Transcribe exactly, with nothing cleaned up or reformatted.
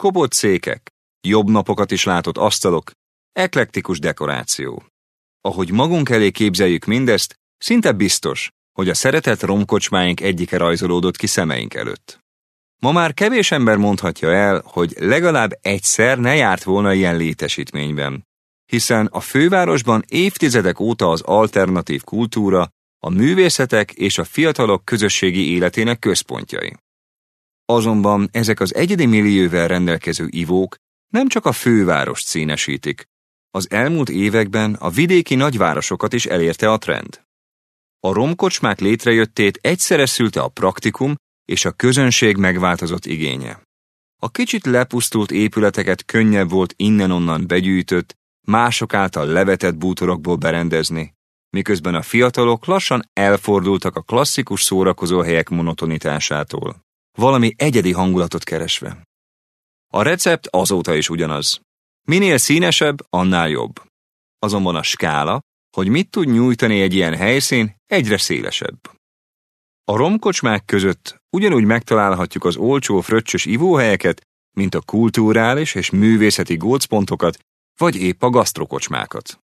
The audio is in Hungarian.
kopott székek, jobb napokat is látott asztalok, eklektikus dekoráció. Ahogy magunk elé képzeljük mindezt, szinte biztos, hogy a szeretett romkocsmáink egyike rajzolódott ki szemeink előtt. Ma már kevés ember mondhatja el, hogy legalább egyszer ne járt volna ilyen létesítményben, hiszen a fővárosban évtizedek óta az alternatív kultúra, a művészetek és a fiatalok közösségi életének központjai. Azonban ezek az egyedi millióvel rendelkező ivók nem csak a fővárost színesítik, az elmúlt években a vidéki nagyvárosokat is elérte a trend. A romkocsmák létrejöttét egyszerre szülte a praktikum és a közönség megváltozott igénye. A kicsit lepusztult épületeket könnyebb volt innen-onnan begyűjtött, mások által levetett bútorokból berendezni, miközben a fiatalok lassan elfordultak a klasszikus szórakozóhelyek monotonitásától, valami egyedi hangulatot keresve. A recept azóta is ugyanaz. Minél színesebb, annál jobb. Azonban a skála, hogy mit tud nyújtani egy ilyen helyszín, egyre szélesebb. A romkocsmák között ugyanúgy megtalálhatjuk az olcsó fröccsös ivóhelyeket, mint a kulturális és művészeti gócpontokat, vagy épp a gasztrokocsmákat.